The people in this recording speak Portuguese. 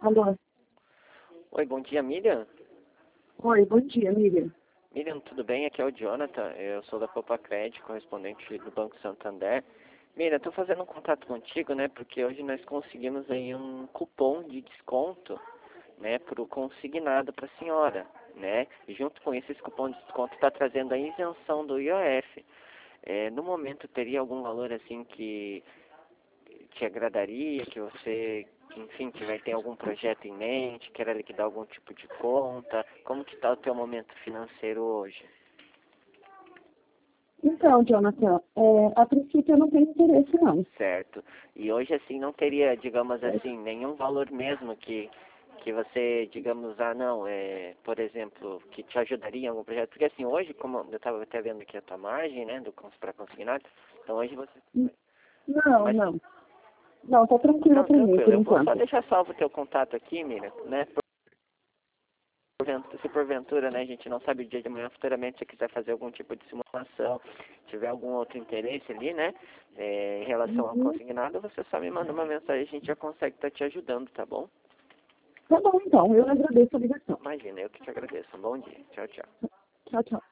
Alô? Oi, bom dia, Miriam. Oi, bom dia, Miriam. Miriam, tudo bem? Aqui é o Jonathan, eu sou da Copacred, correspondente do Banco Santander. Miriam, estou fazendo um contato contigo, né, porque hoje nós conseguimos aí um cupom de desconto, né, para o consignado para a senhora, né, e junto com isso, esse cupom de desconto está trazendo a isenção do IOF. No momento, teria algum valor, assim, que te agradaria, que você, enfim, tem algum projeto em mente, queira liquidar algum tipo de conta? Como que está o teu momento financeiro hoje? Então, Jonathan, a princípio eu não tenho interesse, não. Certo. E hoje, assim, não teria, digamos assim, nenhum valor mesmo que você, digamos, não, por exemplo, que te ajudaria em algum projeto? Porque, assim, hoje, como eu estava até vendo aqui a tua margem, né, para consignado, então hoje você... Não, Mas, não. Não, tá tranquilo não, pra mim, tranquilo, por eu vou só enquanto. deixar salvo o teu contato aqui, Miriam, né, se porventura, né, a gente não sabe o dia de amanhã, futuramente, se quiser fazer algum tipo de simulação, tiver algum outro interesse ali, né, em relação ao Uhum. consignado, você só me manda uma mensagem, a gente já consegue estar te ajudando, tá bom? Tá bom, então. Eu agradeço a ligação. Imagina, eu que te agradeço. Um bom dia. Tchau, tchau. Tchau, tchau.